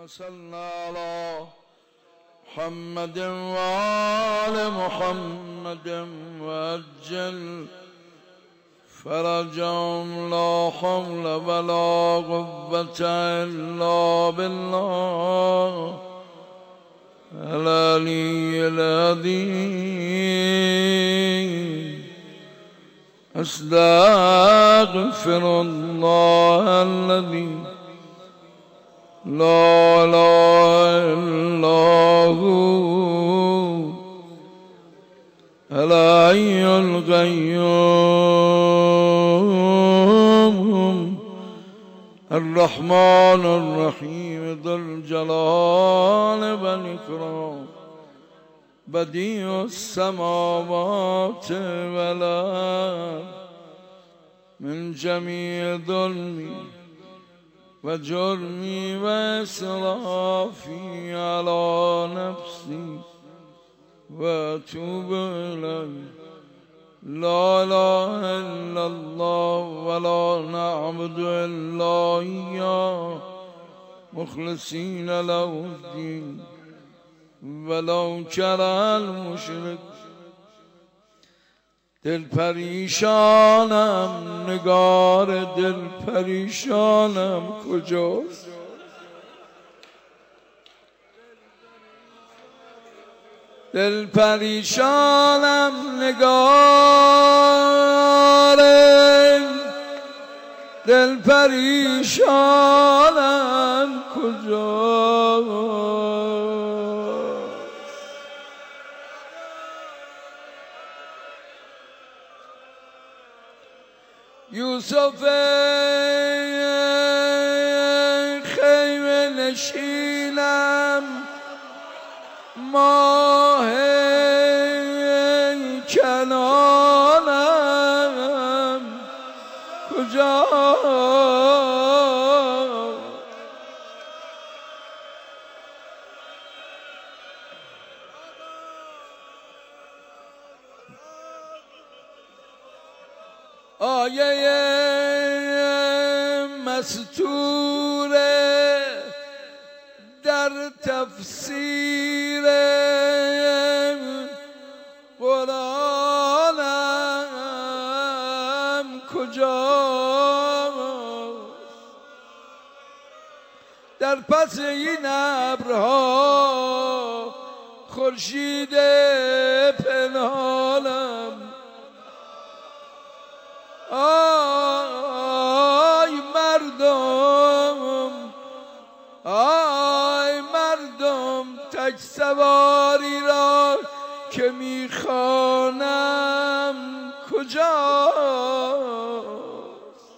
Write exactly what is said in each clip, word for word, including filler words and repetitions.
صلنا على محمد وآل محمد وأجل فرجهم لا حول ولا قوة إلا بالله العلي العظيم. أستغفر الله الذي لا إله إلا هو الحي القيوم الرحمن الرحيم ذو الجلال والإكرام بديع السماوات والأرض من جميع ظلمي وجرمي وإسرافي على نفسي وأتوب إليه. لا إله إلا الله ولا نعبد إلا إياه مخلصين له الدين ولو كره المشرك. دل پریشانم نگار دل پریشانم کجاست؟ دل پریشانم نگار دل پریشانم کجاست؟ یوسف خیمه نشینم ماه کنانم کجا؟ آیه مستوره در تفسیر قرآنم کجاست؟ در پس این ابرها خورشید پنهانم. آی مردم آی مردم تک سواری را که میخوانم کجاست؟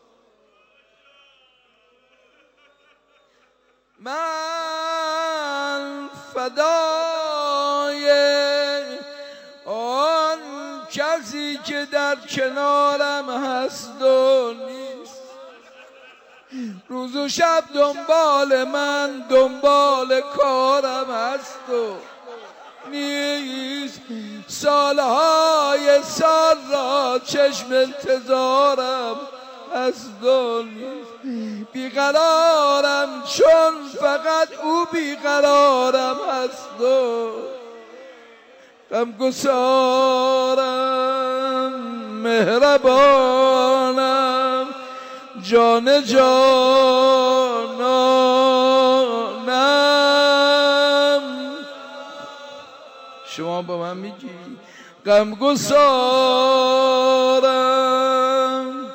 من فدای آن کسی که در کنارم هست و نیست، روز و شب دنبال من دنبال کارم هست و نیست، سالهای سال را چشم انتظارم هست و نیست، بیقرارم چون فقط او بیقرارم هست و غمگسارم مهربانم جان جانانم. شما با من میگی غمگسارم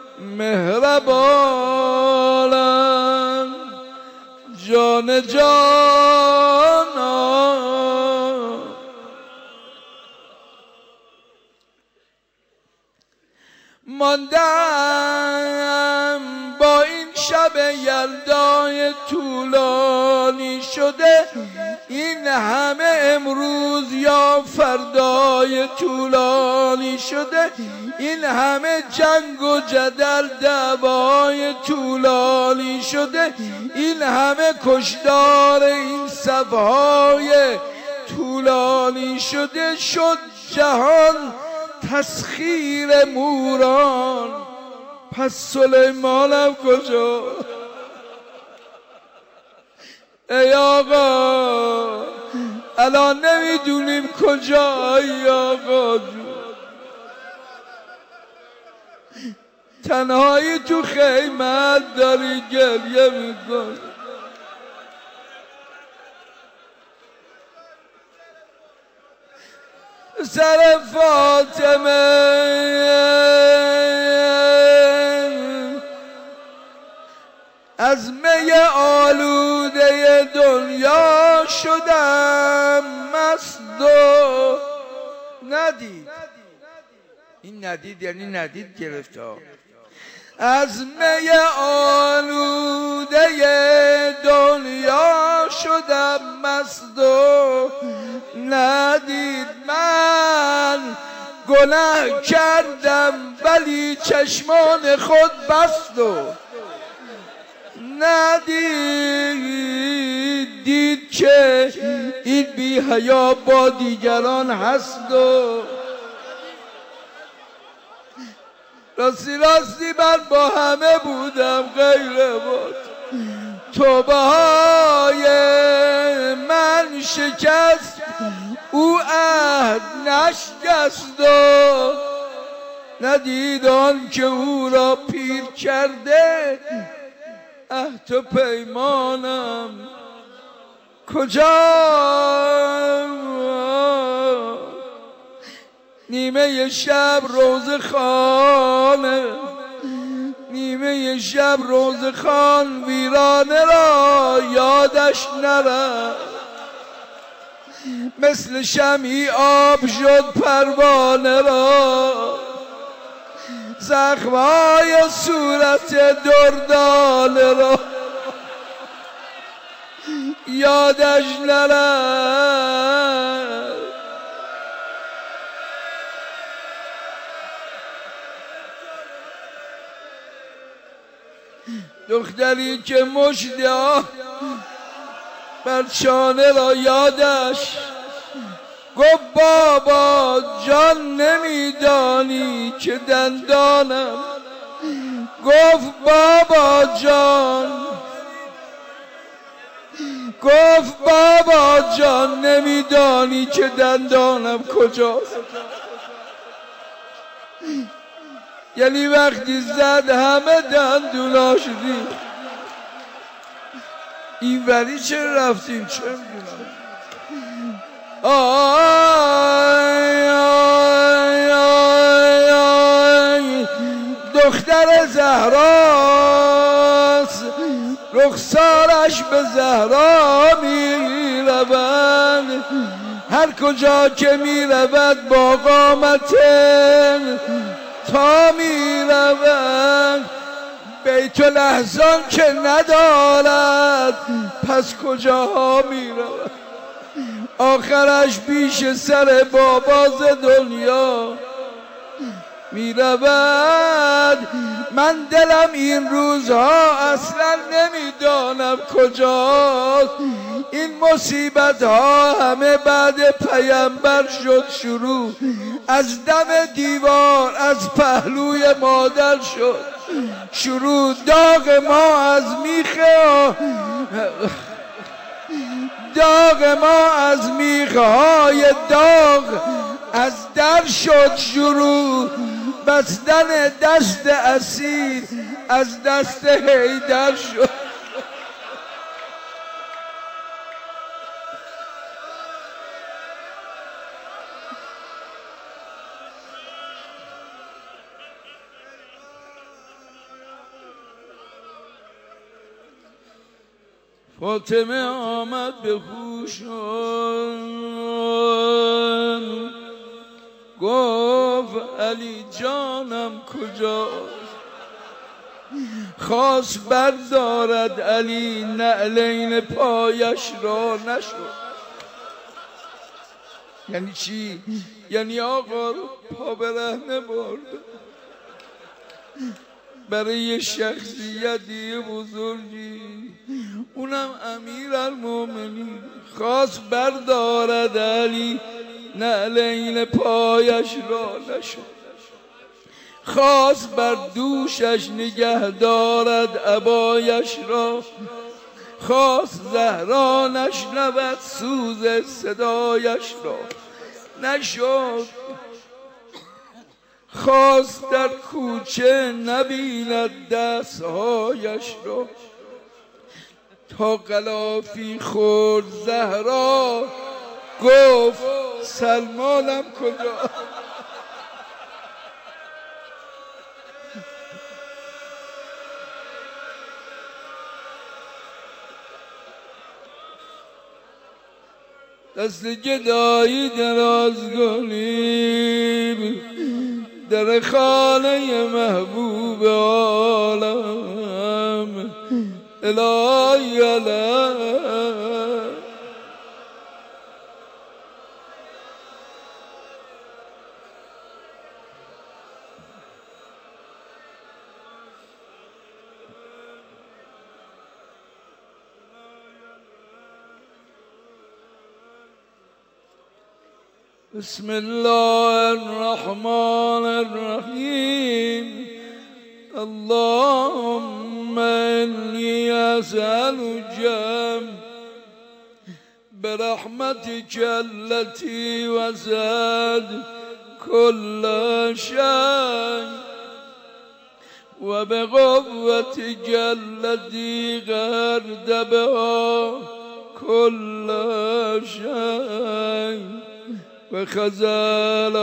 مهربانم جان جانانم. ماندم با این شب یلدای طولانی شده، این همه امروز یا فردای طولانی شده، این همه جنگ و جدل دعوای طولانی شده، این همه کشدار این صفهای طولانی شده. شد جهان تسخیر موران، پس سلیمانم کجا؟ ای آقا الان نمیدونیم کجایی آقا جون، تنهایی تو خیمت داری گریه میکنی. سر فاطمه از می آلوده دنیا شدم مست و ندید. این ندید یعنی ندید گرفته. از می آلوده دنیا شدم مست و ندید. من گناه کردم ولی چشمان خود بست و ندید. دید که این بی حیا با دیگران هست و راستی راستی من با همه بودم غیر بود. توبه های من شکست او عهد نشکست و ندید آن که او را پیر کرده عهد و پیمانم کجا. نیمه شب روز خانه نیمه شب روز خان ویرانه را یادش نرفت. مثل شمعی آب شد پروانه را زخمهای صورت دردانه را یادش نرفت. دختری که مژده بر شانه را یادش گفت بابا جان نمیدانی که دندانم. گفت بابا جان گفت بابا جان نمیدانی که دندانم کجاست. یعنی وقتی زد همه دندوناش ریخت. این ولی چه رفتیم چه میدونم. آی آی آی آی دختر زهراست رخسارش به زهرا می رود. هر کجا که می رود با قامت تا می رود. بیت الاحزان که ندارد پس کجاها می رود. آخرش پیش سر باباز دنیا می رود. من دلم این روزها اصلا نمیدانم کجاست. این مصیبت ها همه بعد پیامبر شد شروع. از دم دیوار از پهلوی مادر شد شروع. داغ ما از میخه داغ ما از میخه های داغ از در شد شروع. بستن دست اسیر از دست حیدر شد. فاطمه آمد به هوش گفت علی جانم کجاست. خواست بردارد علی نعلین پایش را نشد. یعنی چی؟ یعنی آقا رو پا برهنه برده برای شخصیتی بزرگی، اونم امیر المومنین. خواست بردارد علی نعلین پایش را نشد. خواست بر دوشش نگه دارد عبایش را. خواست زهرا نشنود سوز صدایش را، نشد. خواست در کوچه نبیند دستهایش را، تا غلافی خورد زهرا گفت سلمانم کجا. دست گدایی دراز کنیم در خانه محبوب عالم الهی الهی. بسم الله الرحمن الرحيم. اللهم إني أسألك برحمتك التي وسعت كل شيء وبقوتك التي غرد بها كل شيء وخزل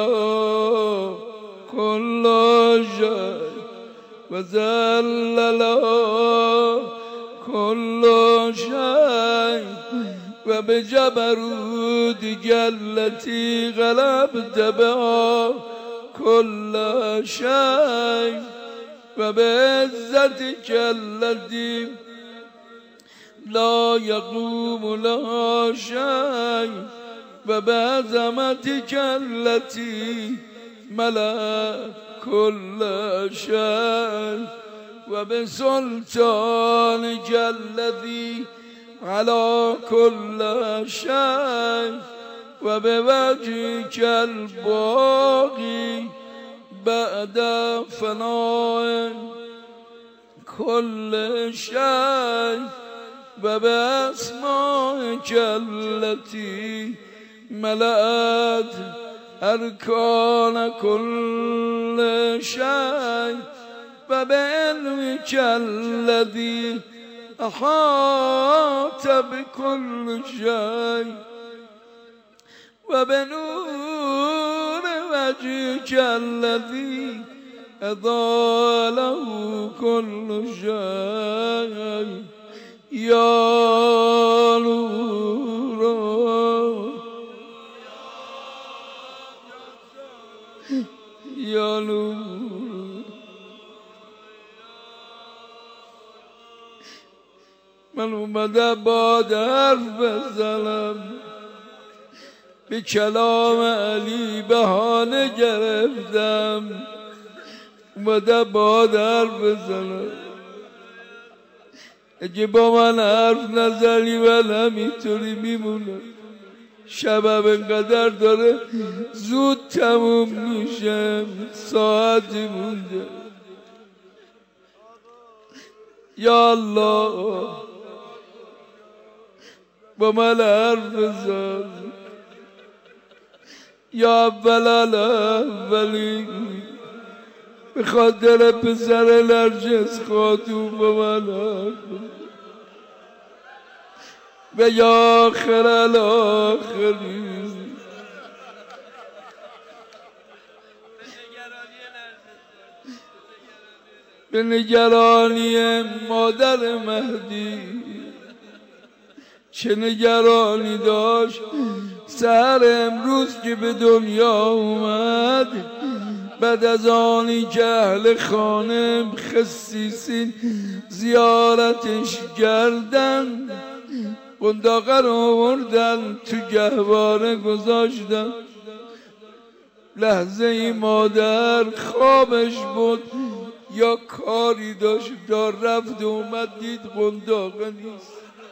كل شيء وذلل كل شيء وبجبروتك التي غلبت بها كل شيء وبعزتك التي لا يقوم لها شيء وبعظمتك التي ملأ كل شيء وبسلطانك الذي على كل شيء وبوجهك الباقي بعد فناء كل شيء وبأسمائك التي ملأت أركان كل شيء وبعلمك الذي أحاط بكل شيء وبنور وجهك الذي أضاله كل شيء يا نور یا نور. من اومده با حرف بزنم، به کلام علی بهانه گرفتم، اومده با حرف بزنم. اگه با من حرف نزنی من همینطوری میمونم. شبم انقدر داره زود تموم میشه، ساعتی مونده. یا الله با من حرف بزن. یا اول الاولین به خاطر پسر نرجس خاتون با من حرف بزن. و یا آخر الاخرین به نگرانی مادر مهدی چه نگرانی داشت سر امروز که به دنیا اومد، بعد از آنی که اهل خانه خصیصین زیارتش کردن، قنداقه رو آوردن تو گهواره گذاشتن. لحظه ای مادر خوابش بود یا کاری داشت، دار رفت و اومد دید قنداقه نیست.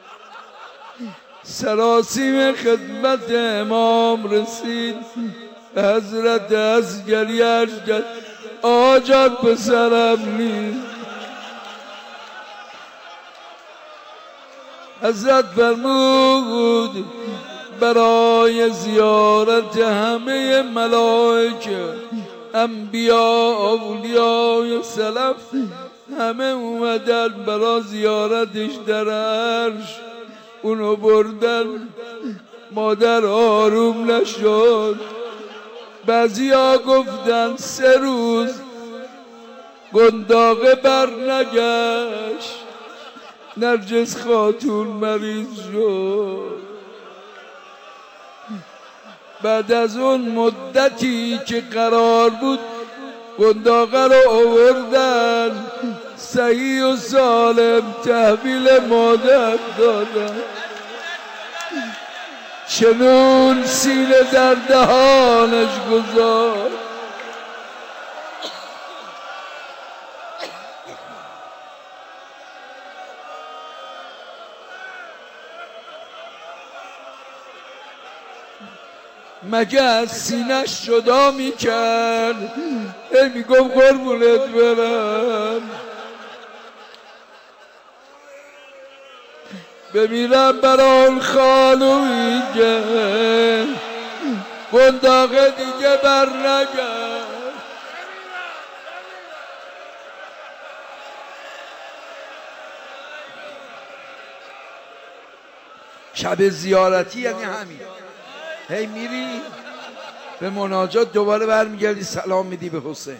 سراسیم خدمت امام رسید، حضرت عسکریش کرد آجان پسرم نیست. حضرت فرمود برای زیارت همه ملائکه، انبیا، اولیاء سلف همه اومدن برای زیارتش در عرش. اونو بردن، مادر آروم نشد. بعضی ها گفتن سه روز گنداقه بر نگشت، نرجس خاتون مریض شد. بعد از اون مدتی که قرار بود گنداقه رو آوردن، صحیح و سالم تحویل مادر دادن. چنون سینه در دهانش گذاشت. مگه از سینه‌اش جدا میکرد؟ ای میگم قربونت برم، بمیرم برای خانویی که گنداقه دیگه بر نگرد. شب زیارتی یعنی همین، هی میری به مناجات، دوباره برمیگردی سلام میدی به حسین.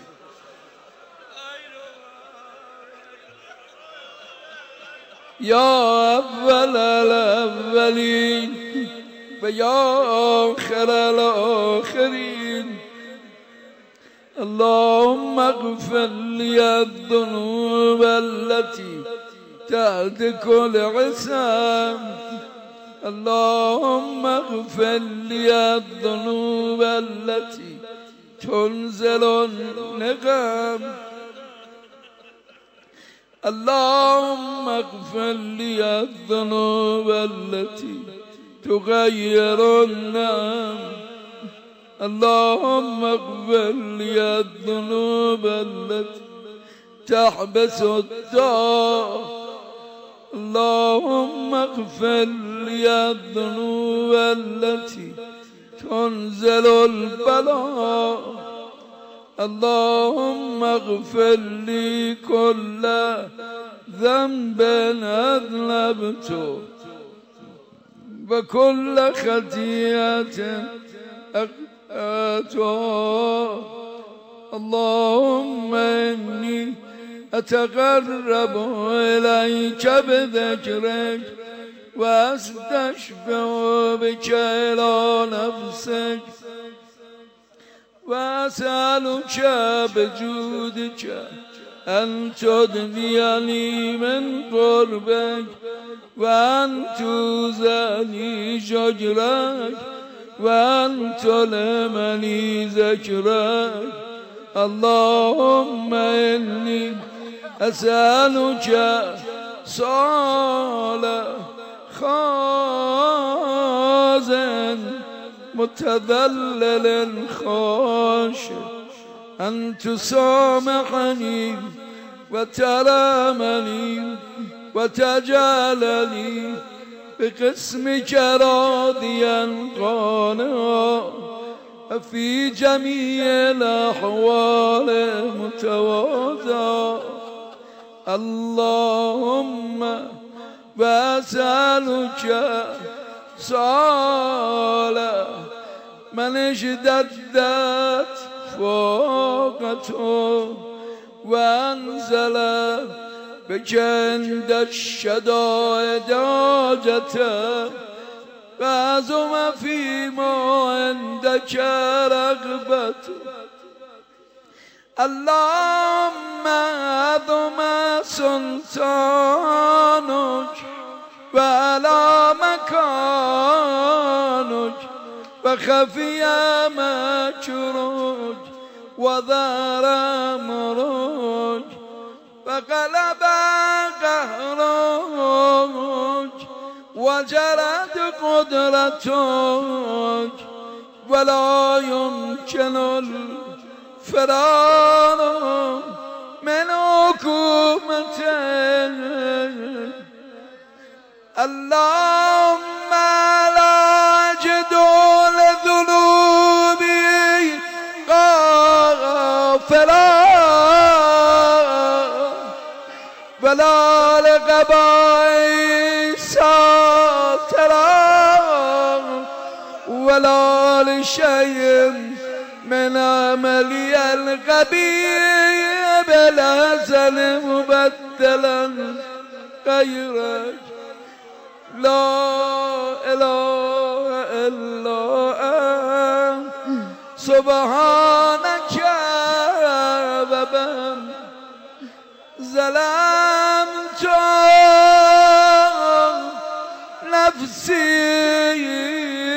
یا اول الاولین و یا آخر الاخرین، اللهم اغفر لی الذنوب التي تحت كل عصام، اللهم اغفر لي الذنوب التي تنزل النقم، اللهم اغفر لي الذنوب التي تغير النعم، اللهم اغفر لي الذنوب التي تحبس الدار، اللهم اغفر لي الذنوب التي تنزل البلاء، اللهم اغفر لي كل ذنب أذنبته وكل خطيئة أخطأتها، اللهم إني أتقرب إليك بذكرك وأستشفع بك إلى نفسك وأسألك بجودك أن تدنيني من قربك وأن توزني شجرك وأن تلمني ذكرك، اللهم إني أسألك صالح خازن متذلل خاشع أن تسامحني وترامني وتجعلني بقسمك راضيا قانعا في جميع الأحوال متواضعا، اللهم وأسألك صالح من اشتدت فاقته وأنزل بك عند الشدائد حاجته وعظم فيما عندك رغبته، اللهم عظم سلطانك وعلى مكانك وخفي مكرك وظهر أمرك وغلب قهرك وجرت قدرتك ولا يمكن الفرار من حكومتك، اللهم لا أجد لذنوبي غافلا ولا لقضائي ساترا ولا لشيء من عملي القبيح بالحسن مبدلا غيرك لا إله إلا أنت سبحانك وبحمدك ظلمت نفسي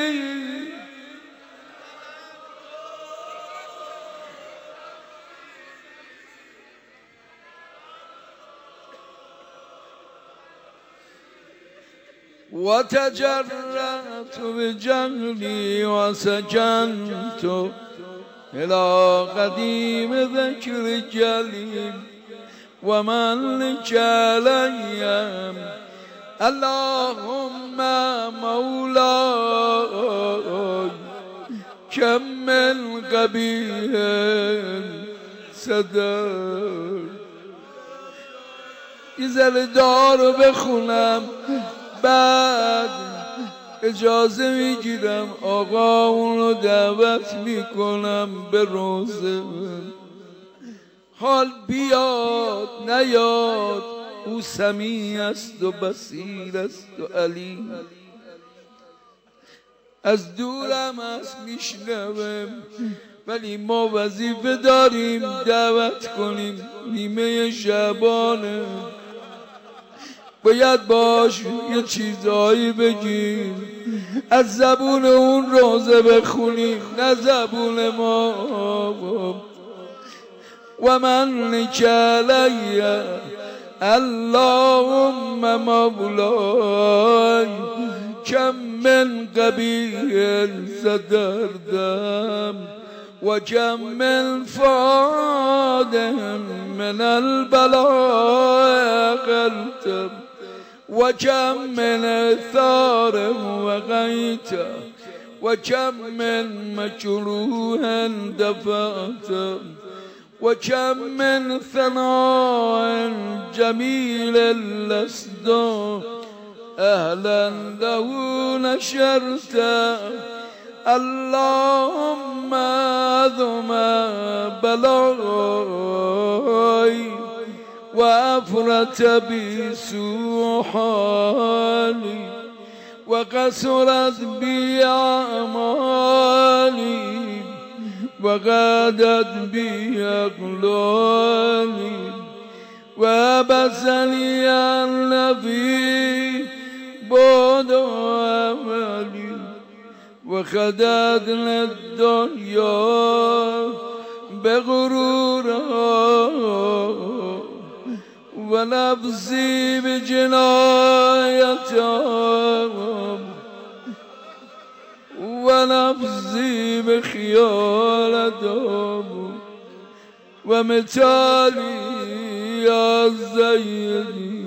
وتجرأت بجهلي وسجنت إلى قديم ذكر الجليل ومن علي اللهم مولاي كم من قبيح صدر ایزل دار بخونم بعد اجازه میگیرم آقا اونو دعوت میکنم به روزه حال بیاد نیاد او سمیع است و بصیر است و علیم از دورم است میشنوم ولی ما وظیفه داریم دعوت کنیم نیمه شعبانه باید باش یه چیزایی بگیم از زبون اون روزه بخونیم نه زبون ما و من علی اللهم مولای کم من قبیل صدردم و کم من فادم من البلاء قلتم و کم من اثار وغیت و کم من مجروح دفعتم و کم من ثناء جمیل لست اهلا له نشرت اللهم عظم بلاي وأفرت بي سوء حالي وقصرت بي أعمالي وغادت بي أقلالي وبسني النبي بعد أملي وخددنا الدنيا بغرورها ونفسي بجنايتها ونفسي بخيالتها ومثالي يا سيدي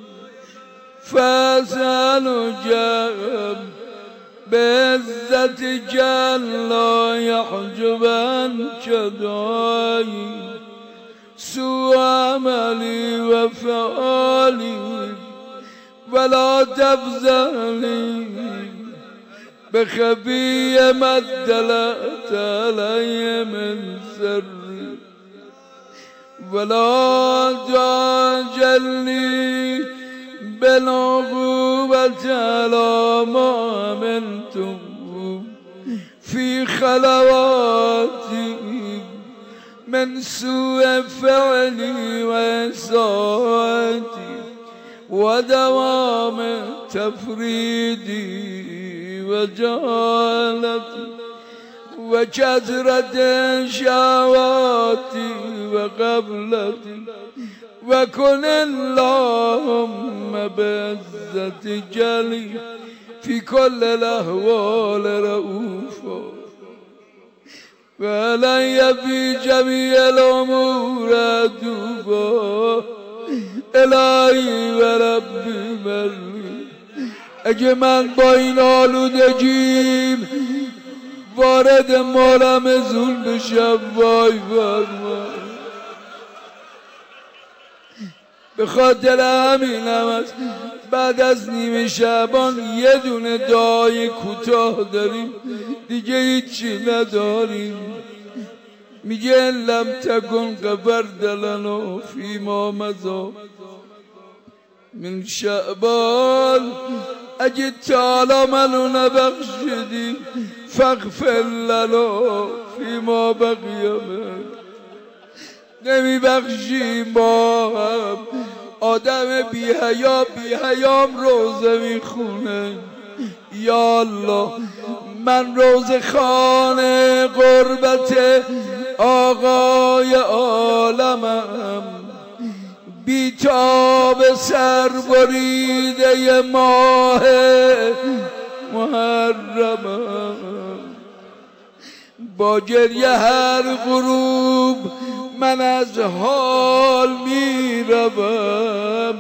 فاسأل جاب بعزة جل لا يحجب عن شدائي سوء عملي وفعالي ولا تفزعني بخفي ما ادلأت علي من سري ولا تعجلني بالعقوبة على ما عملتم في خلواتي من سوء فعلي وإساءتي ودوام تفريدي وجهالتي وكثرة شهواتي وقبلتي وكن اللهم بعزة جلي في كل الأحوال رؤوفا وعلي في جميع الأمور عطوفا إلهي وربي مري اگه من با این آلودگیم وارد مالم زون بشم وای وای وای. به خاطر همینم است بعد از نیمه شعبان یه دونه دعای کوتاه داریم دیگه هیچی نداریم. میگه لم تکن غفرت لنا فیما مضی من شعبان، اگه تعالی منو نبخشیدی فاغفر لنا فیما بقی من. نمیبخشی ما هم آدم بی حیا بی حیام روزه میخونه. یا الله من روزه خانه قربت آقای عالمم، بیتاب سر بریده ماه محرمم، با گریه هر غروب من از حال می روم.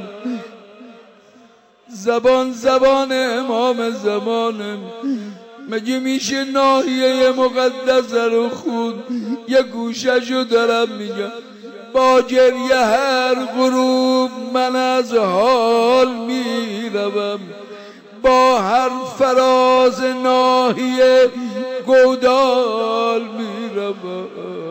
زبان زبان امام زمانم، مگه میشه ناحیه مقدس رو خود یه گوششو دارم میگم. با گریه هر غروب من از حال می روم، با هر فراز ناحیه گودال می روم.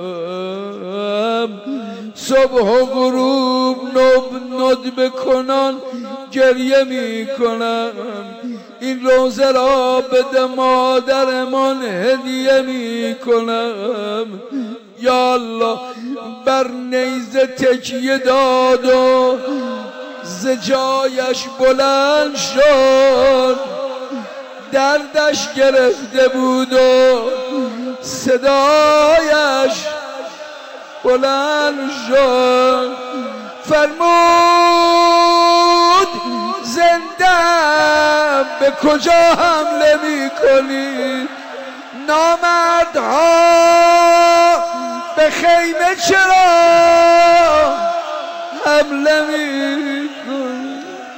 صبح و غروب ندبه کنان گریه می کنم. این روزه را به مادرمان هدیه می کنم. یا الله بر نیزه تکیه داد و ز جایش بلند شد، دردش گرفته بود و صدایش بلند شد. فرمود زنده به کجا حمله می کنی؟ نامردها به خیمه چرا حمله می کنی؟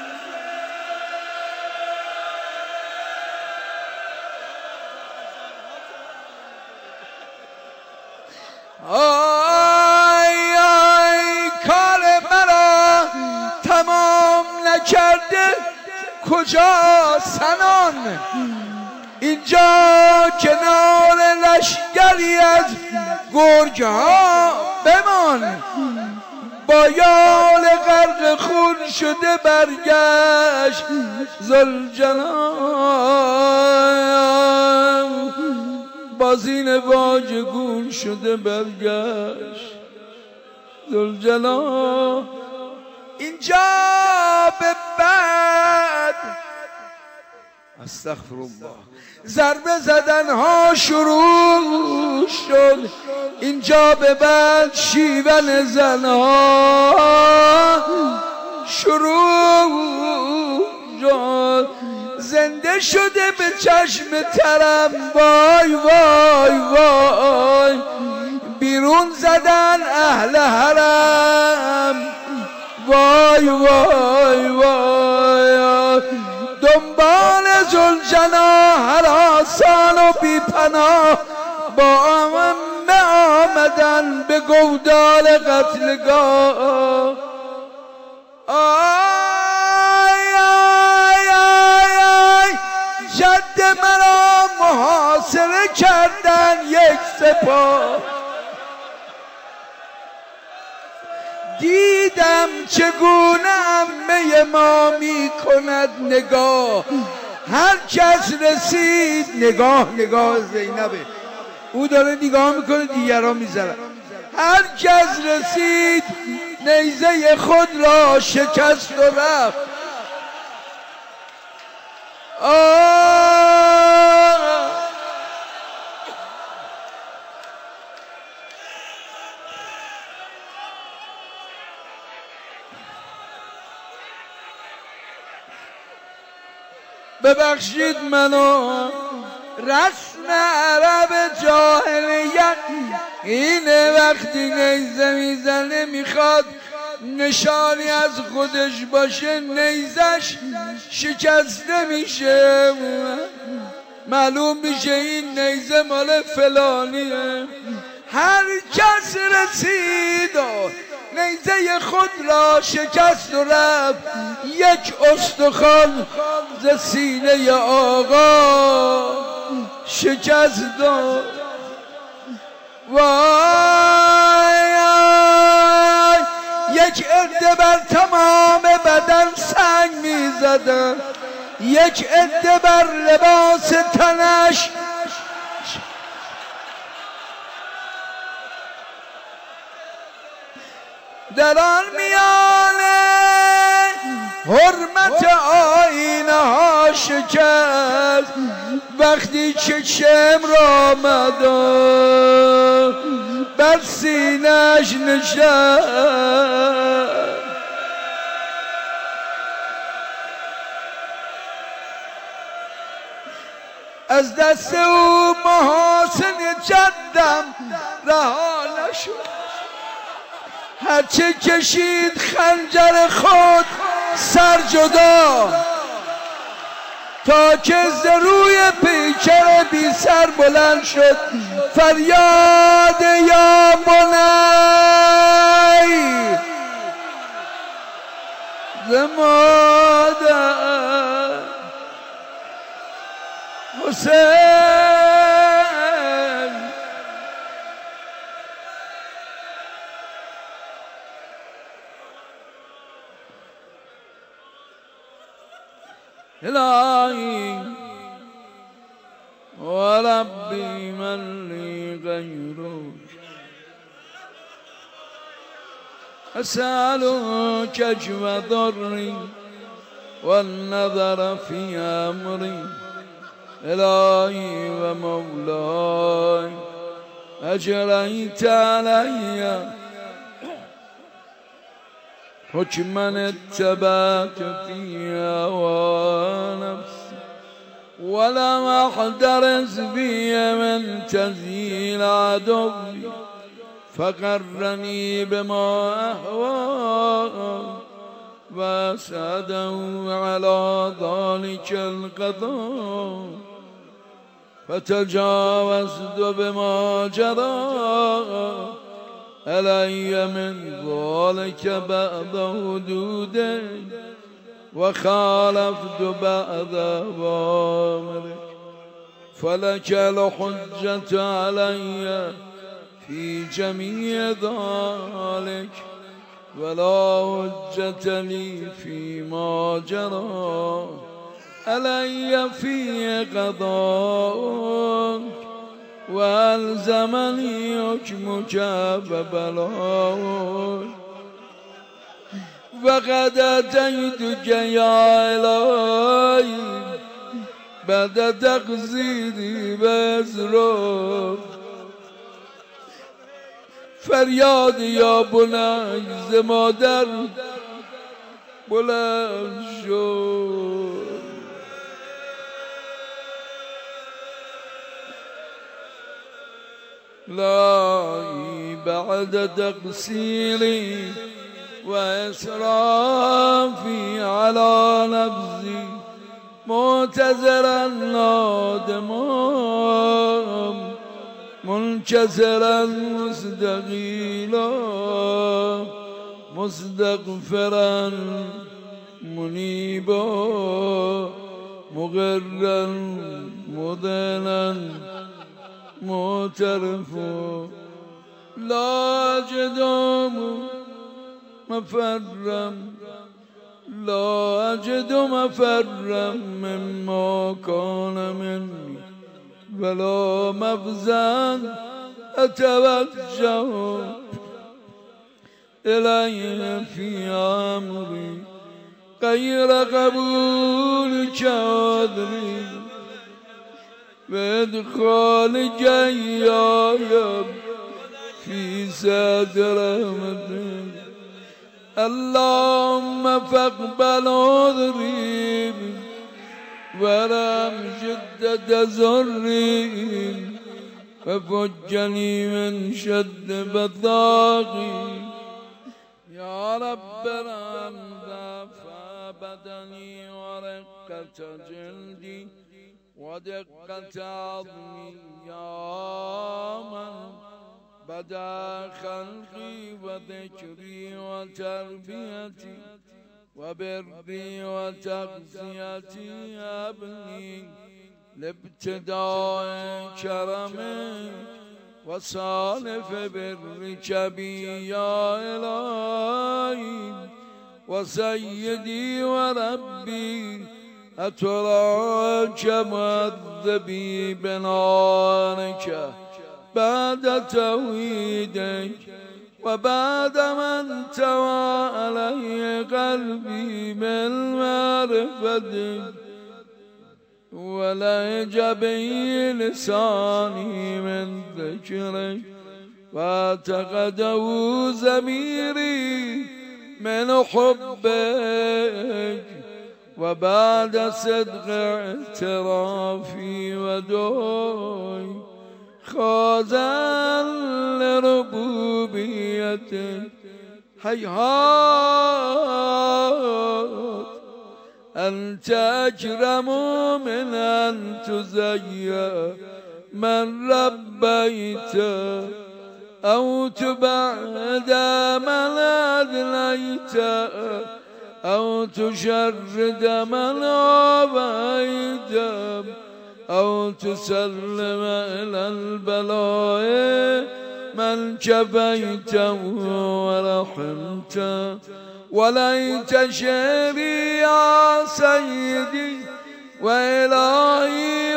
آی آی کار مرا تمام نکرده کجا سنان؟ اینجا کنار لشگری از گرگ ها بمان، با یال غرق خون شده برگشت ذوالجلال، با زین واژگون شده برگشت ذوالجلال. اینجا به بعد استغفر الله ضربه زدن ها شروع شد. اینجا به بعد شیون زن ها شروع شد. زنده شده به چشم ترم وای وای وای. بیرون زدن اهل حرم وای وای وای. دنبال ذوالجلال هراسان و بی پناه با امه آمدن به گودال قتلگاه. آی آی آی آی جد مرا محاصره کردن یک سپاه. دیدم چگونه عمه ما می کند نگاه. هر کس رسید نگاه نگاه زینبه، او داره نگاه میکنه دیگران میزنن. هر کس رسید نیزه خود را شکست و رفت. آه ببخشید منو، رسم عرب جاهلیت اینه وقتی نیزه میزنه میخواد نشانی از خودش باشه نیزش شکست نمیشه، معلوم میشه این نیزه مال فلانیه. هر کس رسید و نیزه خود را شکست و رفت، یک استخوان ز سینه آقا شکست داد. وای یک عده بر تمام بدن سنگ می زدن، یک عده بر لباس تنش در آن میانه حرمت آینه ها شکست. وقتی چشم را مدار بر سینه‌اش نشست، از دست او محاسن جدم رها نشد. هرچه کشید خنجر خود سر جدا، تا که ز روی پیکر بی سر بلند شد فریاد یا بنی ز مادر حسین. الهی و ربی من لی غیرک اسألک اجو ضری و النظر فی امری. الهی و مولای اجریت علی حکما اتبعت فی هوی نفسی ولم احترز بی من تزیل عدوی فقرنی بما اهوی و سعدوا علی ذلک القضاء فتجاوزت بما جرى علی من ذلك بعد حدوده و خالفت بعد اوامرک فلک الحجة علی فی جمیع ذلک ولا حجة لی فیما جرى علی فی قضاءک و الزمنی حکمک فبلاک و قد اتیتک یا الهی بعد تقصیری بازرک. فریاد یا بنی ز مادر بلند شد. الهی بعد تقصیری و اسرافی علی نفسی معتذرا نادما منکسرا مستقیلا مستغفرا منیبا مقرا مذلا معترفا لا اجد مفرم لا اجد مفرم مما کان منی ولا مفزا اتوجه الی فی امری غیر قبول چادری و ادخال جیایم فی صدر رحمتک. اللهم فاقبل عذری ورم شدة ضری و فجنی من شد بطاقی. یا رب الحمد فابدنی ورم رقة جلدي ودقة عظمي يا من بدا خلقي وذكري وتربيتي وبري وتغذيتي أبني لابتداء كرمك وصالف برك بي يا إلهي وسيدي وربي أتراك مؤذبي بنارك بعد توحيدك وبعد من توى علي قلبي بالمعرفتك ولهج بي لساني من ذكرك واعتقده ضميري من حبك وبعد صدق اعترافي ودعي خاضعا لربوبيتك هيهات أنت أكرم من أن تزيى من ربيت أو تبعد من أدليت أو تشرد من عبيت أو تسلم إلى البلاء من كفيته ورحمته وليت شعري يا سيدي وإلهي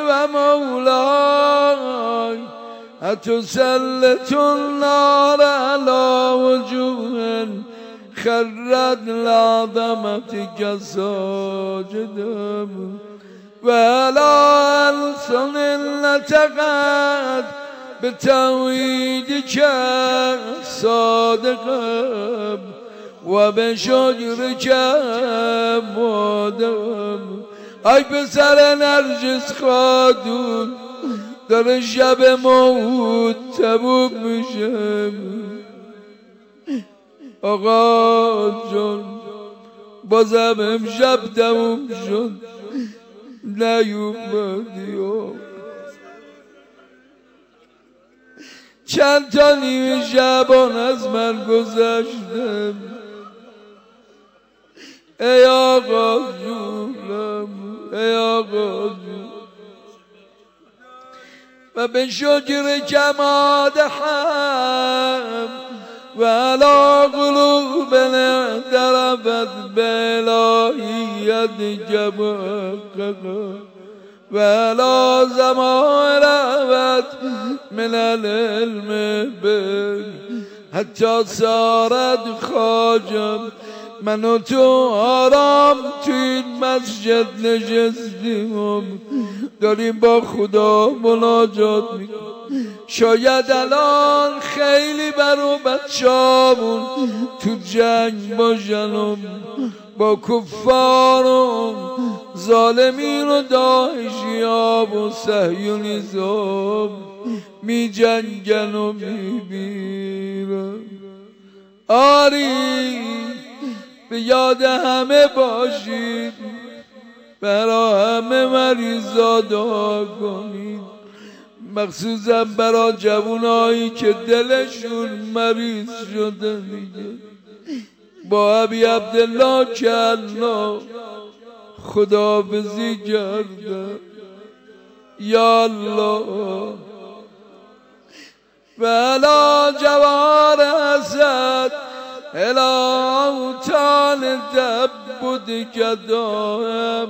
ومولاي أتسلط النار على وجوه خرت لعظمتك ساجدا ولا ألسن نطقت بتوحيدك صادقا وبشجرك مدام ای پسر نرجس خاتون در شب موت تبوک میشم آقا جون بازم امشب تموم شد نیومدی چند تا نیمه شبان از من گذشتم ای آقا جونم ای آقا جون و به شکر کماد هم و علا قلوبنا درفت بلایت جمعقا و علا زمان رفت من العلم بك حتی سارت خاجم من و تو آرام تو این مسجد نشستیم داریم با خدا مناجات میکنیم شاید الان خیلی برو بچه‌مون تو جنگ باشن و با کفار و ظالمین و داعشیاب و صهیونیزم می جنگن و می بیرن آری به یاد همه باشید برا همه مریضا دعا کنید مخصوصا برا جوانایی که دلشون مریض شده دیگه با ابی عبدالله کلا خداحافظی کرده یا الله ولا جوار اسد الا اوتان تعبدك دائم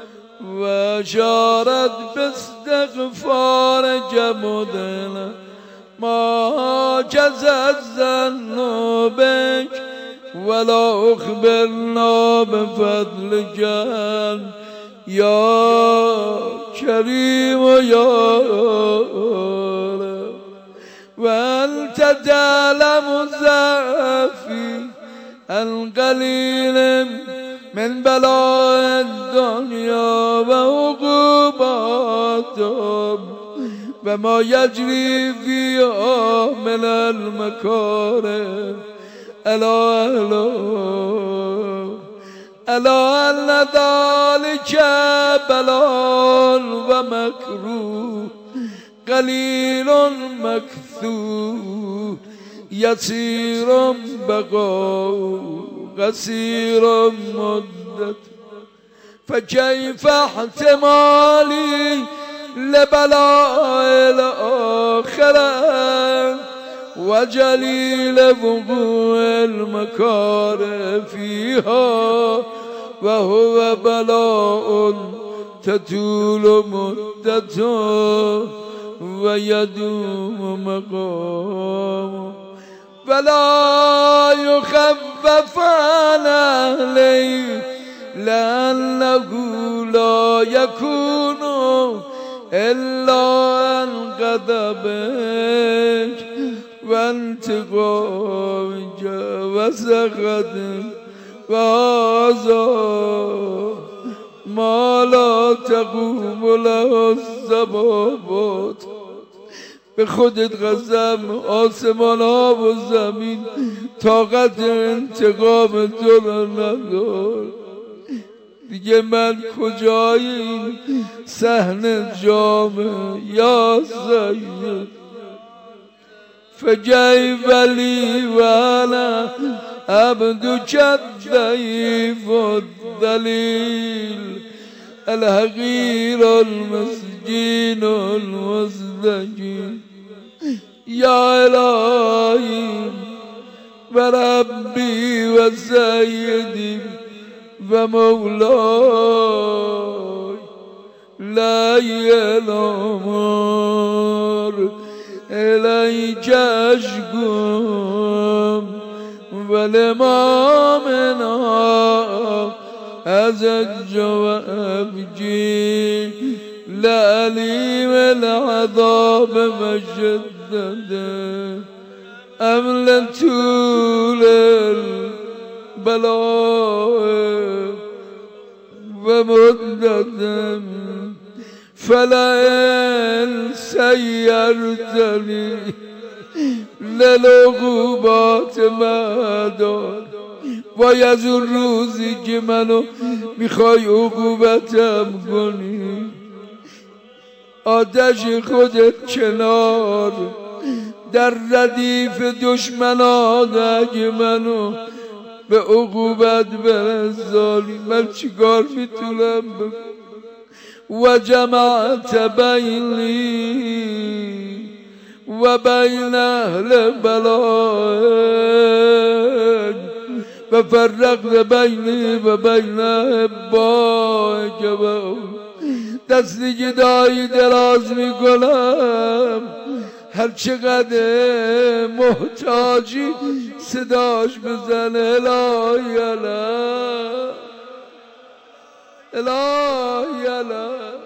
وشارت باستغفارك مدنا ما جزى الظن بك ولا اخبرنا بفضلك يا كريم يا رب وأنت تعلم ضعفي القليل من بلاء الدنيا وعقوباتهم وما يجري فيها من المكاره ألا ألا الا ان ذلك بلال و مکروه قلیل مکثور یسیر بقا قصیر مدت فكيف احتمالي لبلاء الآخرة وجليل وقوع المكاره فيها وهو بلاء تطول مدته ويدوم مقامه ولا يخفف عن أهله لأنه لا يكون إلا عن غضبك وانتقامك وسخطك وهذا ما لا تقوم له السماوات. به خودت قسم آسمان ها و زمین طاقت انتقام تو را ندار. دیگه من کجای این صحنه جامه یا سید فکیف لی و انا عبدک الضعیف الذلیل الحقیر المسکین المستکین یا الهی و ربی و سیدی و مولاي لا يلامر إليك أشكم ولمامنا أزج وأبجي لأليم العذاب مجددا أملت بلاء ومددا فلئن سيرتني للعقوبات مدار باید اون روزی که منو میخوای عقوبتم کنی آتش خودت کنار در ردیف دشمنان اگه منو به عقوبت برسانی من چیکار میتونم بکنم و جمعت بینی و بین اهل بلای و فرقت بینی و بین احبائک و دستی که دایی دراز میکنم هر چقدر محتاجی صداش بزن الهی الهی الهی الهی